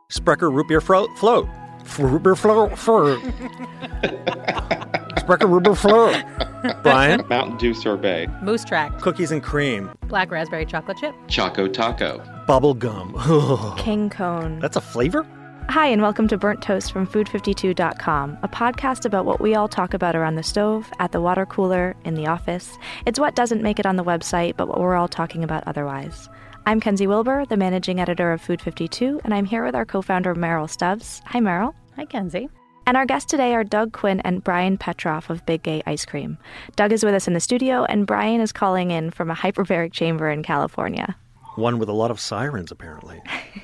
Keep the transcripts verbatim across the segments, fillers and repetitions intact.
Sprecher root beer fro- float. Root beer float. float. Sprecher root beer float. Brian? Mountain Dew sorbet. Moose Track. Cookies and cream. Black raspberry chocolate chip. Choco Taco. Bubble gum. King Cone. That's a flavor? Hi, and welcome to Burnt Toast from food fifty-two dot com, a podcast about what we all talk about around the stove, at the water cooler, in the office. It's what doesn't make it on the website, but what we're all talking about otherwise. I'm Kenzie Wilbur, the managing editor of Food fifty-two, and I'm here with our co-founder, Meryl Stubbs. Hi, Meryl. Hi, Kenzie. And our guests today are Doug Quinn and Brian Petroff of Big Gay Ice Cream. Doug is with us in the studio, and Brian is calling in from a hyperbaric chamber in California. One with a lot of sirens, apparently.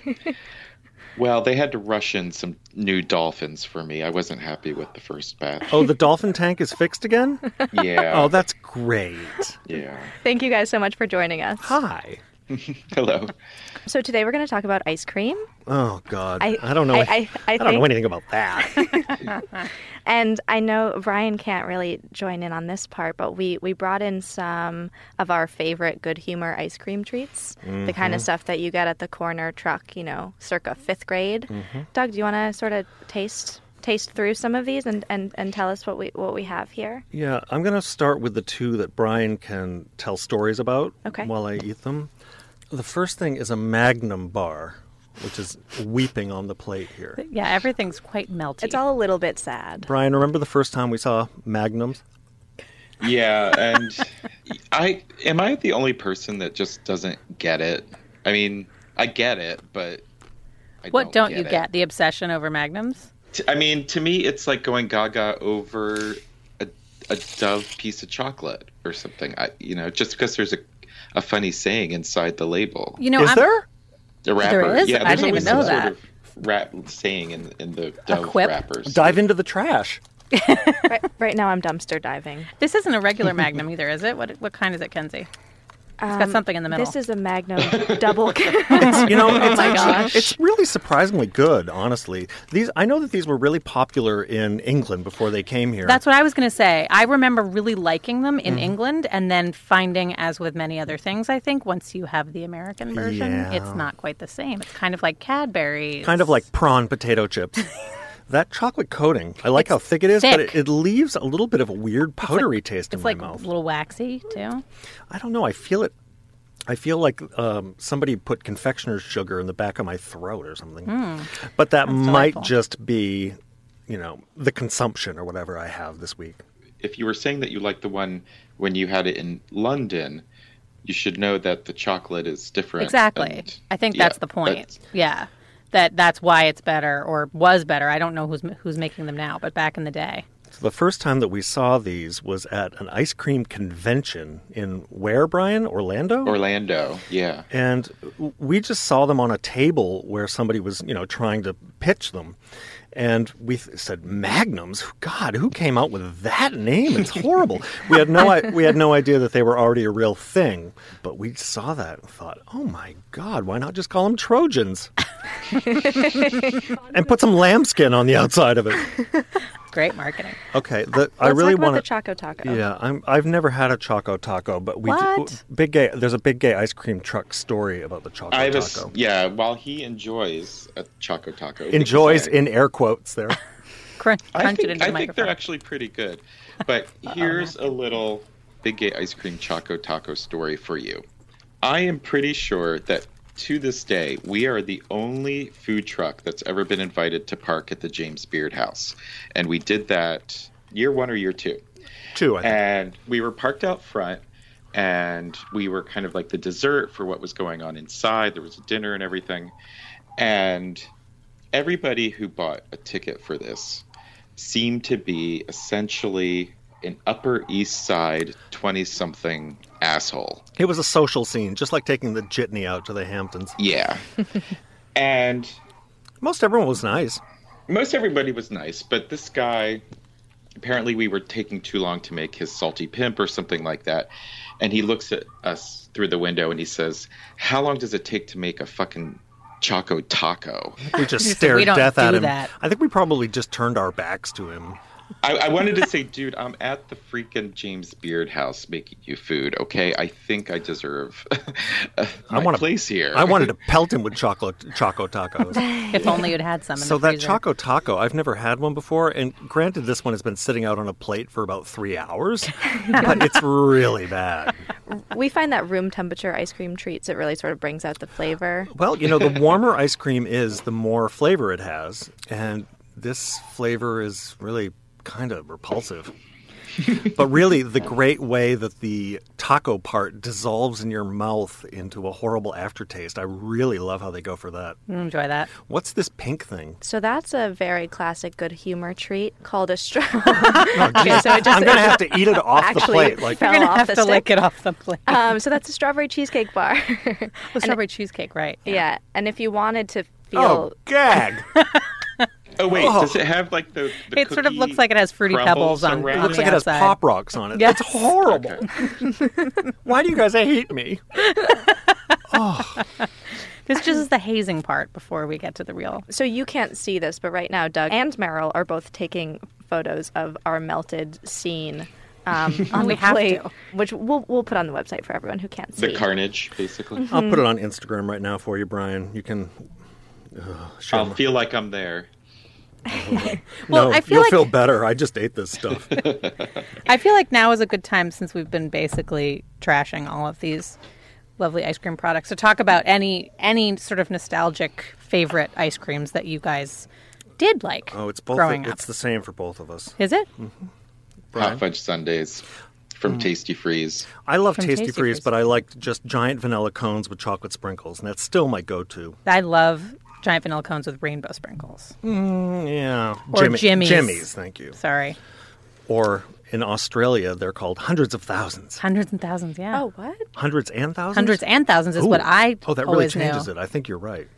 Well, they had to rush in some new dolphins for me. I wasn't happy with the first batch. Oh, the dolphin tank is fixed again? Yeah. Oh, that's great. Yeah. Thank you guys so much for joining us. Hi. Hello. So today we're going to talk about ice cream. Oh, God. I, I don't know. I, I, I, I, I don't think, know anything about that. And I know Brian can't really join in on this part, but we, we brought in some of our favorite good humor ice cream treats, mm-hmm. the kind of stuff that you get at the corner truck, you know, circa fifth grade. Mm-hmm. Doug, do you want to sort of taste taste through some of these and, and, and tell us what we what we have here? Yeah, I'm going to start with the two that Brian can tell stories about okay. while I eat them. The first thing is a Magnum bar, which is weeping on the plate here. Yeah, everything's quite melty. It's all a little bit sad. Brian, remember the first time we saw Magnums? Yeah, and I am I the only person that just doesn't get it? I mean, I get it, but I what don't, don't get you it. get? The obsession over Magnums? I mean, to me, it's like going gaga over a, a Dove piece of chocolate or something. I, you know, just because there's a, a funny saying inside the label. You know, is I'm, there? The wrapper. There is? Yeah, I there's didn't always even know some that. sort of rap saying in in the Dove quip? wrappers. Dive into the trash. right, right now I'm dumpster diving. This isn't a regular Magnum either, is it? What what kind is it, Kenzie? It's got Um, something in the middle. This is a Magnum double. It's, you know, Oh it's my actually, gosh. it's really surprisingly good, honestly. These I know that these were really popular in England before they came here. That's what I was going to say. I remember really liking them in Mm-hmm. England and then finding, as with many other things, I think, once you have the American version, Yeah. it's not quite the same. It's kind of like Cadbury's. kind of like prawn potato chips. That chocolate coating, I like It's how thick it is, but thick. it, it leaves a little bit of a weird powdery taste in It's my like mouth. a little waxy, too. I don't know. I feel it. I feel like um, somebody put confectioner's sugar in the back of my throat or something. But that might delightful. just be, you know, the consumption or whatever I have this week. If you were saying that you liked the one when you had it in London, you should know that the chocolate is different. Exactly. And, I think yeah, that's the point. that's- Yeah. That that's why it's better or was better. I don't know who's who's making them now, but back in the day. So the first time that we saw these was at an ice cream convention in where, Brian? Orlando? Orlando, yeah. And we just saw them on a table where somebody was, you know, trying to pitch them. And we th- said, Magnums? God, who came out with that name? It's horrible. we had no I- we had no idea that they were already a real thing. But we saw that and thought, oh, my God, why not just call them Trojans? And put some lambskin on the outside of it. Great marketing. Okay, the, I Let's really talk about want the Choco Taco. Yeah, I'm, I've never had a Choco Taco, but we What? do, big gay. There's a Big Gay ice cream truck story about the Choco I have a, s- Taco. yeah, while he enjoys a Choco Taco. Enjoys because I- in air quotes there. Crunch, I crunch think, it into I the think microphone. they're actually pretty good. But here's a little Big Gay Ice Cream Choco Taco story for you. I am pretty sure that to this day, we are the only food truck that's ever been invited to park at the James Beard House. And we did that year one or year two. Two, I think. And we were parked out front, and we were kind of like the dessert for what was going on inside. There was a dinner and everything. And everybody who bought a ticket for this seemed to be essentially an Upper East Side twenty-something asshole. It was a social scene, just like taking the jitney out to the Hamptons. Yeah. And Most everyone was nice. most everybody was nice, but this guy, apparently we were taking too long to make his salty pimp or something like that. And he looks at us through the window and he says, how long does it take to make a fucking Choco Taco? We just said, stared "We don't death at do him. that." I think we probably just turned our backs to him. I, I wanted to say, dude, I'm at the freaking James Beard house making you food, okay? I think I deserve my I wanna, place here. I wanted to pelt him with chocolate Choco Tacos. If only you'd had some in So the that freezer. Choco Taco, I've never had one before, and granted, this one has been sitting out on a plate for about three hours, but it's really bad. We find that room temperature ice cream treats, it really sort of brings out the flavor. Well, you know, the warmer ice cream is, the more flavor it has, and this flavor is really kind of repulsive. But really, the great way that the taco part dissolves in your mouth into a horrible aftertaste, I really love how they go for that. You enjoy that. What's this pink thing? So that's a very classic good humor treat called a straw. Oh, geez. so it just- I'm going to have to eat it off the Actually, plate. Like, fell You're going to off have the to stick. lick it off the plate. Um, so that's a strawberry cheesecake bar. The strawberry cheesecake, right? Yeah, and if you wanted to feel... oh, gag! Oh, wait, Oh. does it have, like, the, the It sort of cookie looks like it has fruity crumbles pebbles on around It looks the like it has outside. Pop Rocks on it. Yes. It's horrible. Why do you guys hate me? This just is the hazing part before we get to the real. So you can't see this, but right now Doug and Meryl are both taking photos of our melted scene um, on We the have plate, to. which we'll we'll put on the website for everyone who can't see. The carnage, basically. I'll put it on Instagram right now for you, Brian. You can uh, share. I'll feel like I'm there. Well, no, I feel you'll like- feel better. I just ate this stuff. I feel like now is a good time, since we've been basically trashing all of these lovely ice cream products, to talk about any any sort of nostalgic favorite ice creams that you guys did like Oh, it's both. growing up. It's the same for both of us. Is it? Brian? Hot fudge sundaes from Tasty Freeze. I love From Tasty, Tasty Freeze, Freeze. but I like just giant vanilla cones with chocolate sprinkles, and that's still my go-to. I love giant vanilla cones with rainbow sprinkles. Mm, yeah, Or Jimmy- Jimmy's. Jimmy's, thank you. Sorry. Or in Australia, they're called hundreds of thousands. Hundreds and thousands, yeah. Oh, what? Hundreds and thousands? Hundreds and thousands is Ooh. what I Oh, that really always changes knew. it. I think you're right.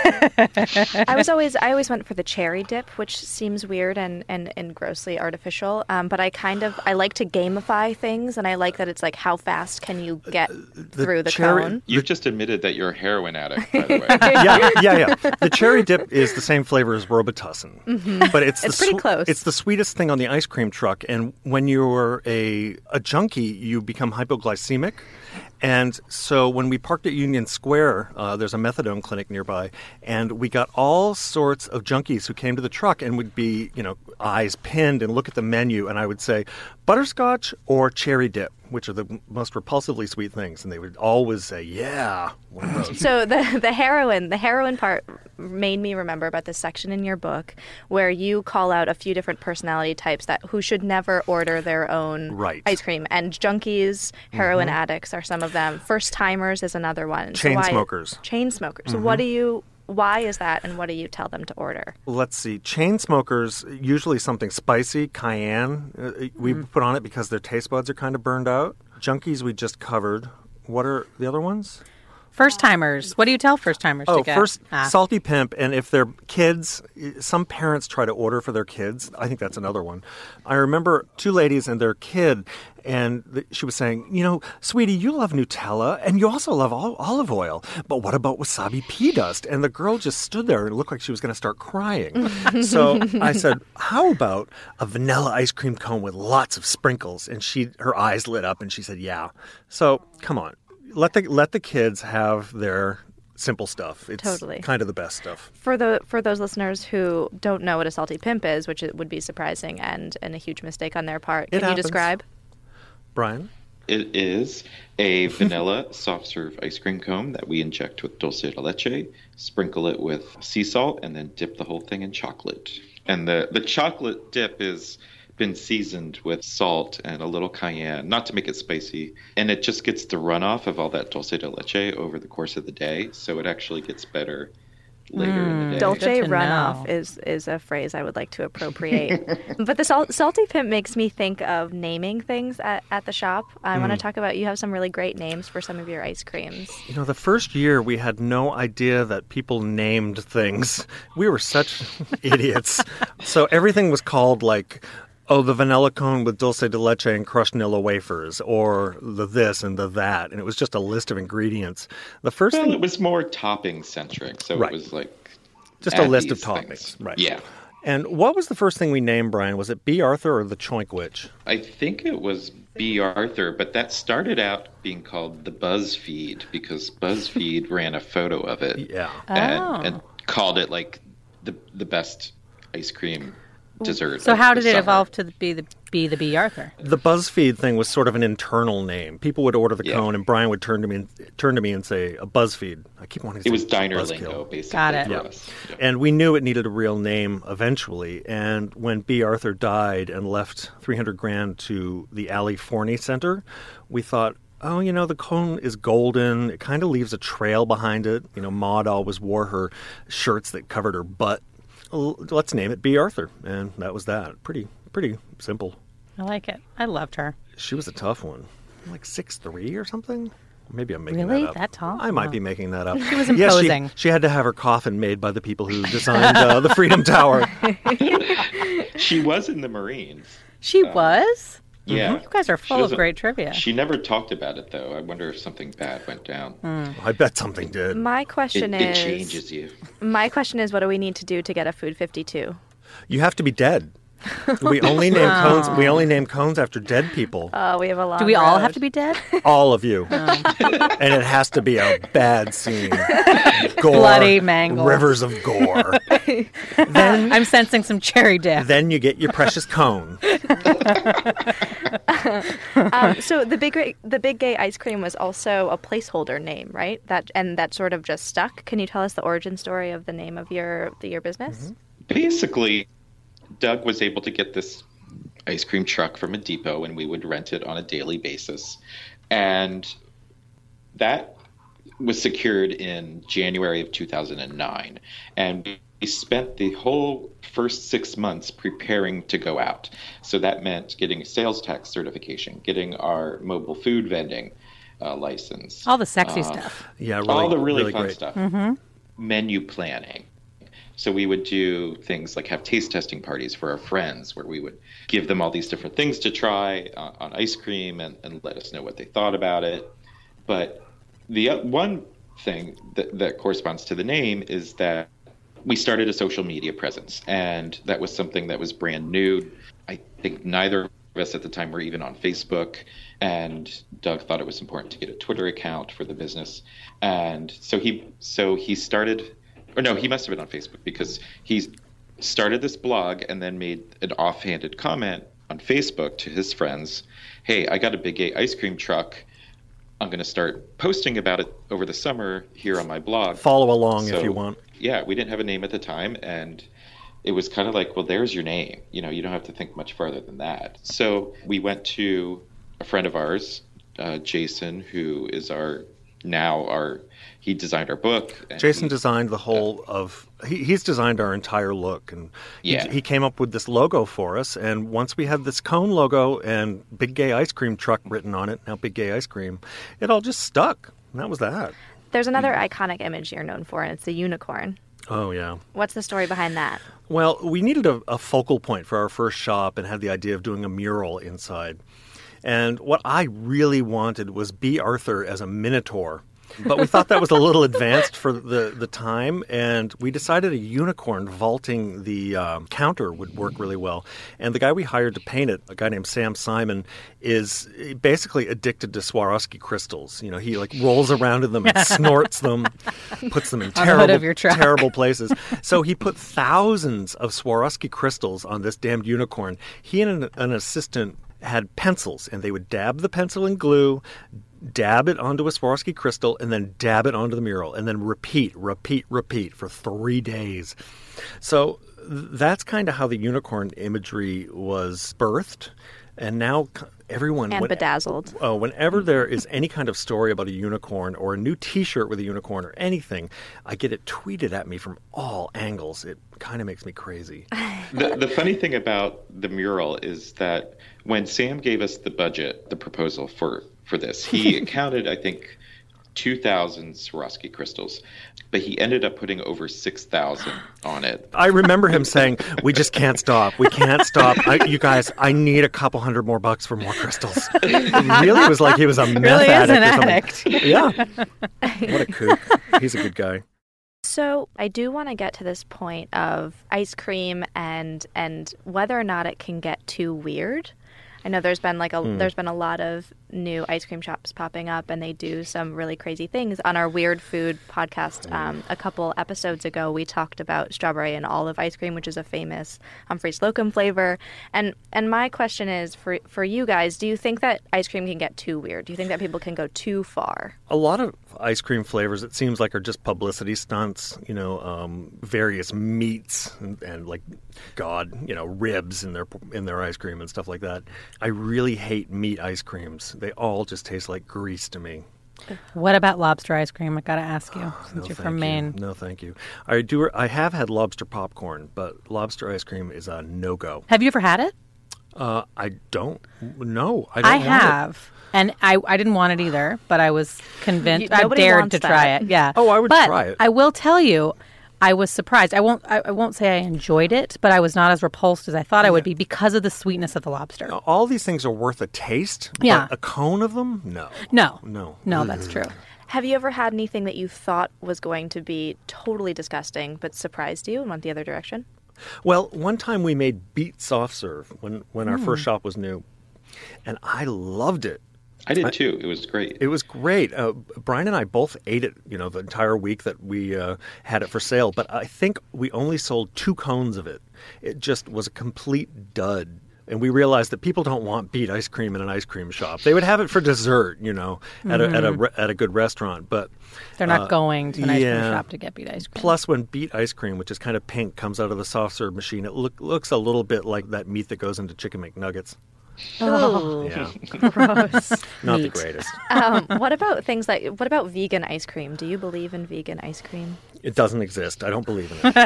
I was always I always went for the cherry dip, which seems weird and, and, and grossly artificial. Um, but I kind of I like to gamify things, and I like that it's like how fast can you get through the cherry- cone. You've just admitted that you're a heroin addict, by the way. yeah, yeah, yeah. The cherry dip is the same flavor as Robitussin, but it's the It's pretty close. It's the sweetest thing on the ice cream truck. And when you're a a junkie, you become hypoglycemic. And so when we parked at Union Square, uh, there's a methadone clinic nearby, and we got all sorts of junkies who came to the truck and would be, you know, eyes pinned and look at the menu, and I would say, butterscotch or cherry dip, which are the most repulsively sweet things, and they would always say, yeah, one of those. So the the heroin the heroin part made me remember about this section in your book where you call out a few different personality types that who should never order their own Right. ice cream. And junkies, heroin addicts are some of them. First timers is another one. So Chain why- smokers. Chain smokers. So what do you? Why is that? And what do you tell them to order? Let's see. Chain smokers, usually something spicy, cayenne, uh, we put on it because their taste buds are kind of burned out. Junkies, we just covered. What are the other ones? First timers. What do you tell first timers Oh, to get? first, Ah. Salty Pimp. And if they're kids, some parents try to order for their kids. I think that's another one. I remember two ladies and their kid, and th- she was saying, you know, sweetie, you love Nutella, and you also love ol- olive oil. But what about wasabi pea dust? And the girl just stood there and looked like she was going to start crying. So I said, how about a vanilla ice cream cone with lots of sprinkles? And she, her eyes lit up, and she said, yeah. So come on. Let the let the kids have their simple stuff. It's Totally. kind of the best stuff. For the for those listeners who don't know what a salty pimp is, which it would be surprising and, and a huge mistake on their part, It can you happens. describe? Brian? It is a vanilla soft serve ice cream cone that we inject with dulce de leche, sprinkle it with sea salt, and then dip the whole thing in chocolate. And the, the chocolate dip is been seasoned with salt and a little cayenne, not to make it spicy. And it just gets the runoff of all that dulce de leche over the course of the day. So it actually gets better later in the day. Dulce Good to runoff know. is is a phrase I would like to appropriate. But the sal- salty pimp makes me think of naming things at, at the shop. I want to talk about, you have some really great names for some of your ice creams. You know, the first year we had no idea that people named things. We were such idiots. So everything was called like, oh, the vanilla cone with dulce de leche and crushed Nilla wafers, or the this and the that. And it was just a list of ingredients. The first Well, thing, it was more topping centric. So Right. it was like just a add list of these toppings. things. Right. Yeah. And what was the first thing we named, Brian? Was it B. Arthur or the Choink Witch? I think it was B. Arthur, but that started out being called the BuzzFeed because BuzzFeed ran a photo of it. Yeah. And, Oh. and called it like the the best ice cream dessert. So of how the did it summer. evolve to be the be the B. Arthur? The BuzzFeed thing was sort of an internal name. People would order the Yeah. cone, and Brian would turn to me and turn to me and say, "A BuzzFeed." I keep wanting to say It was diner Buzzkill. lingo, basically. Got it. For Yeah. us. Yeah. And we knew it needed a real name eventually. And when B. Arthur died and left three hundred grand to the Ali Forney Center, we thought, oh, you know, the cone is golden. It kind of leaves a trail behind it. You know, Maud always wore her shirts that covered her butt. L- Let's name it B. Arthur. And that was that. Pretty, pretty simple. I like it. I loved her. She was a tough one. Like six three or something? Maybe I'm making Really? that up. That tall? I might Oh. be making that up. She was Yeah, imposing. she, she had to have her coffin made by the people who designed uh, the Freedom Tower. She was in the Marines. She was? Yeah. You guys are She full of doesn't- great trivia. She never talked about it, though. I wonder if something bad went down. I bet something did. My It, question it is changes you. my question is what do we need to do to get a Food fifty-two? You have to be dead. We only name cones. We only name cones after dead people. Oh, we have a long Do we all road. have to be dead? All of you, and it has to be a bad scene. Gore, Bloody mangle. rivers of gore. Then, I'm sensing some cherry dip. then you get your precious cone. Um, so the big Gra- the big gay ice cream was also a placeholder name, right? That and that sort of just stuck. Can you tell us the origin story of the name of your the, your business? Basically, Doug was able to get this ice cream truck from a depot, and we would rent it on a daily basis. And that was secured in January of two thousand nine. And we spent the whole first six months preparing to go out. So that meant getting a sales tax certification, getting our mobile food vending uh, license. All the sexy uh, stuff. Yeah, really, all the really, fun great. stuff. Menu planning. So we would do things like have taste testing parties for our friends where we would give them all these different things to try uh, on ice cream and, and let us know what they thought about it. But the uh, one thing that, that corresponds to the name is that we started a social media presence, and that was something that was brand new. I think neither of us at the time were even on Facebook, and Doug thought it was important to get a Twitter account for the business. And so he so he started Or no, he must have been on Facebook because he started this blog and then made an offhanded comment on Facebook to his friends. Hey, I got a Big Gay ice cream truck. I'm going to start posting about it over the summer here on my blog. Follow along if So, you want. Yeah, we didn't have a name at the time, and it was kind of like, well, there's your name. You know, you don't have to think much farther than that. So we went to a friend of ours, uh, Jason, who is our now our he designed our book. and Jason he- designed the whole of. He, he's designed our entire look, and he, Yeah. he came up with this logo for us. And once we had this cone logo and Big Gay Ice Cream truck written on it, now Big Gay Ice Cream, it all just stuck. And that was that. There's another iconic image you're known for, and it's the unicorn. Oh yeah. What's the story behind that? Well, we needed a, a focal point for our first shop and had the idea of doing a mural inside. And what I really wanted was B. Arthur as a minotaur. But we thought that was a little advanced for the, the time, and we decided a unicorn vaulting the um, counter would work really well. And the guy we hired to paint it, a guy named Sam Simon, is basically addicted to Swarovski crystals. You know, he like rolls around in them and snorts them, puts them in On the hood terrible, of your truck. terrible places. So he put thousands of Swarovski crystals on this damned unicorn. He and an, an assistant had pencils, and they would dab the pencil in glue, dab it onto a Swarovski crystal, and then dab it onto the mural, and then repeat, repeat, repeat for three days. So th- that's kind of how the unicorn imagery was birthed. And now c- everyone... And when- bedazzled. Oh, whenever there is any kind of story about a unicorn or a new T-shirt with a unicorn or anything, I get it tweeted at me from all angles. It kind of makes me crazy. the, the funny thing about the mural is that when Sam gave us the budget, the proposal for, for this, he counted, I think, two thousand Swarovski crystals, but he ended up putting over six thousand on it. I remember him saying, "We just can't stop. We can't stop. I, you guys, I need a couple hundred more bucks for more crystals." It really was like he was a meth Really is addict an or something. addict. Yeah. What a kook. He's a good guy. So I do want to get to this point of ice cream and and whether or not it can get too weird. I know there's been like a mm. there's been a lot of new ice cream shops popping up, and they do some really crazy things. On our Weird Food podcast, um, a couple episodes ago, we talked about strawberry and olive ice cream, which is a famous Humphrey Slocum flavor. And and my question is for for you guys: do you think that ice cream can get too weird? Do you think that people can go too far? A lot of ice cream flavors, it seems like, are just publicity stunts. You know, um, various meats and, and like, God, you know, ribs in their in their ice cream and stuff like that. I really hate meat ice creams. They all just taste like grease to me. What about lobster ice cream? I got to ask you, oh, since no, you're from Maine. You. No, thank you. I do. I have had lobster popcorn, but lobster ice cream is a no-go. Have you ever had it? Uh, I don't. No, I don't I want have. It. And I, I didn't want it either, but I was convinced. You, I dared to that. try it. Yeah. Oh, I would but try it. I will tell you, I was surprised. I won't. I, I won't say I enjoyed it, but I was not as repulsed as I thought I would be because of the sweetness of the lobster. All these things are worth a taste. Yeah. But a cone of them, no. No. No. No, that's true. Have you ever had anything that you thought was going to be totally disgusting, but surprised you and went the other direction? Well, one time we made beet soft serve when when our Mm. first shop was new, and I loved it. I did too. It was great. It was great. Uh, Brian and I both ate it, you know, the entire week that we uh, had it for sale. But I think we only sold two cones of it. It just was a complete dud. And we realized that people don't want beet ice cream in an ice cream shop. They would have it for dessert, you know, at mm-hmm. a at a re- at a good restaurant. But they're not uh, going to an ice yeah. cream shop to get beet ice cream. Plus, when beet ice cream, which is kind of pink, comes out of the soft serve machine, it look, looks a little bit like that meat that goes into Chicken McNuggets. Oh, Yeah. gross. Not Meat. the greatest. um, what about things like, what about vegan ice cream? Do you believe in vegan ice cream? It doesn't exist. I don't believe in it.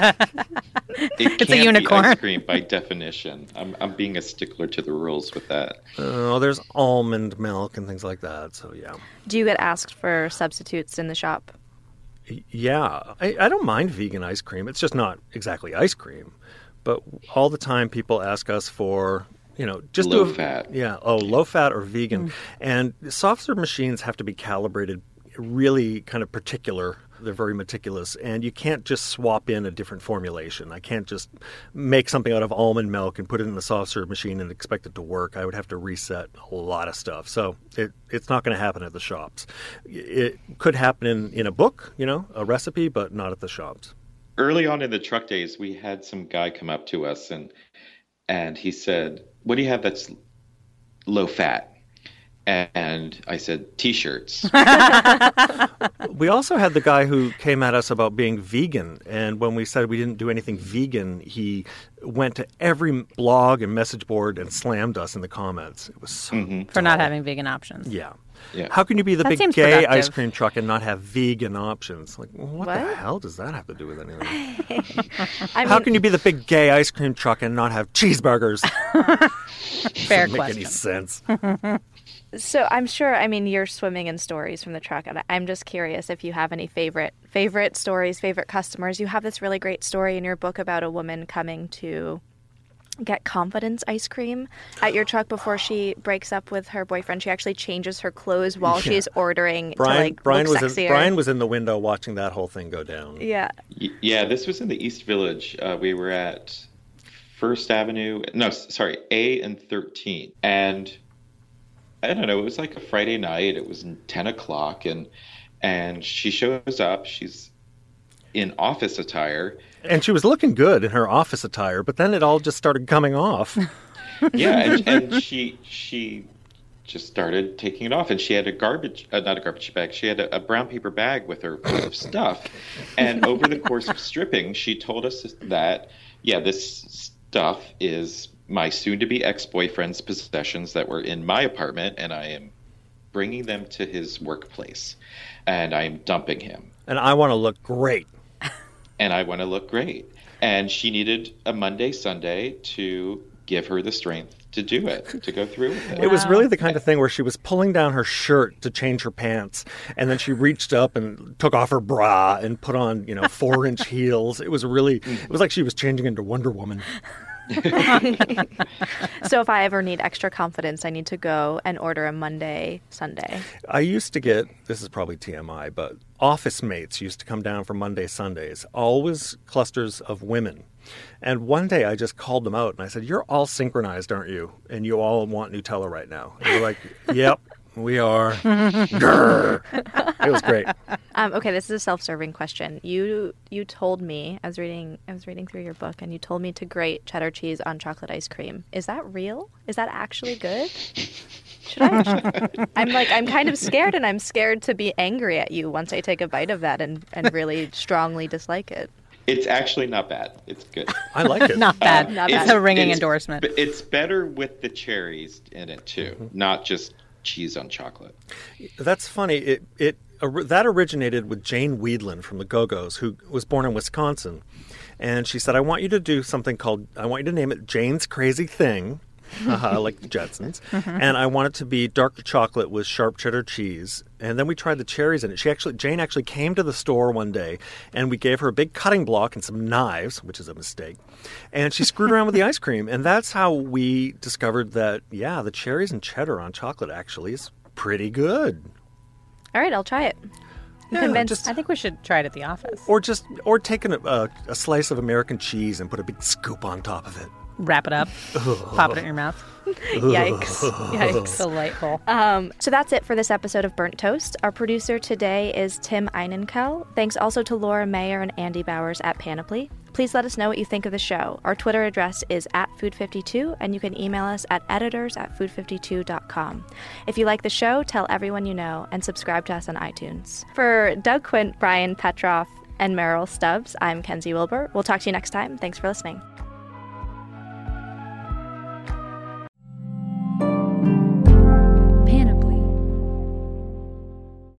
It It's a can't unicorn. Be ice cream by definition. I'm I'm being a stickler to the rules with that. Oh, there's almond milk and things like that. So, yeah. Do you get asked for substitutes in the shop? Y- Yeah. I, I don't mind vegan ice cream. It's just not exactly ice cream. But all the time people ask us for, you know, just Low do a- fat. Yeah. Oh, low fat or vegan. And soft serve machines have to be calibrated really kind of particular. They're very meticulous, and you can't just swap in a different formulation. I can't just make something out of almond milk and put it in the soft serve machine and expect it to work. I would have to reset a lot of stuff. So it, it's not going to happen at the shops. It could happen in, in a book, you know, a recipe, but not at the shops. Early on in the truck days, we had some guy come up to us and and he said, "What do you have that's low fat?" And I said, "T-shirts." We also had the guy who came at us about being vegan, and when we said we didn't do anything vegan, he went to every blog and message board and slammed us in the comments. It was so Mm-hmm. For not dull. having vegan options. Yeah. Yeah. How can you be the That big seems gay productive. ice cream truck and not have vegan options? Like, what, the What? hell does that have to do with anything? I How mean, can you be the big gay ice cream truck and not have cheeseburgers? Fair Doesn't make any question. sense. so I'm sure, I mean, you're swimming in stories from the truck, and I'm just curious if you have any favorite favorite stories, favorite customers. You have this really great story in your book about a woman coming to get confidence ice cream at your truck before she breaks up with her boyfriend. She actually changes her clothes while Yeah. she's ordering Brian, to like Brian look was sexier. in, Brian was in the window watching that whole thing go down. Yeah. Y- Yeah, this was in the East Village. Uh, we were at First Avenue. No, s- sorry, A and thirteen. And I don't know, it was like a Friday night. It was ten o'clock, and and she shows up. She's in office attire. And she was looking good in her office attire, but then it all just started coming off. Yeah, and, and she she just started taking it off, and she had a garbage, uh, not a garbage bag. She had a, a brown paper bag with her full of stuff. And over the course of stripping, she told us that, yeah, this stuff is my soon-to-be ex-boyfriend's possessions that were in my apartment, and I am bringing them to his workplace, and I am dumping him. And I want to look great. And I want to look great. And she needed a Monday, Sunday to give her the strength to do it, to go through with it. It was really the kind of thing where she was pulling down her shirt to change her pants, and then she reached up and took off her bra and put on, you know, four-inch heels. It was really, it was like she was changing into Wonder Woman. So if I ever need extra confidence, I need to go and order a Monday Sunday. I used to get, this is probably T M I, but office mates used to come down for Monday Sundays, always clusters of women. And one day I just called them out and I said, "You're all synchronized, aren't you? And you all want Nutella right now." And they're like, "Yep, we are." Grrr. It was great. Um, okay, this is a self-serving question. You you told me I was reading I was reading through your book, and you told me to grate cheddar cheese on chocolate ice cream. Is that real? Is that actually good? Should I? Should, I'm like I'm kind of scared, and I'm scared to be angry at you once I take a bite of that and, and really strongly dislike it. It's actually not bad. It's good. I like it. Not bad. Uh, Not it's- bad. It's a ringing it's- endorsement. But it's better with the cherries in it too, Mm-hmm. not just cheese on chocolate. That's funny. It it or- that originated with Jane Weedland from the Go-Go's, who was born in Wisconsin, and she said, "I want you to do something called. I want you to name it Jane's Crazy Thing." Haha, like the Jetsons. And I want it to be dark chocolate with sharp cheddar cheese. And then we tried the cherries in it. She actually, Jane actually came to the store one day, and we gave her a big cutting block and some knives, which is a mistake. And she screwed around with the ice cream. And that's how we discovered that, yeah, the cherries and cheddar on chocolate actually is pretty good. All right, I'll try it. Yeah, convinced. just- I think we should try it at the office. Or just, or taking a, a, a slice of American cheese and put a big scoop on top of it. Wrap it up, pop it in your mouth. Yikes. Yikes. Delightful. Um, so that's it for this episode of Burnt Toast. Our producer today is Tim Einenkel. Thanks also to Laura Mayer and Andy Bowers at Panoply. Please let us know what you think of the show. Our Twitter address is at food fifty-two, and you can email us at editors at food fifty-two dot com. If you like the show, tell everyone you know, and subscribe to us on iTunes. For Doug Quint, Brian Petroff, and Meryl Stubbs, I'm Kenzie Wilbur. We'll talk to you next time. Thanks for listening.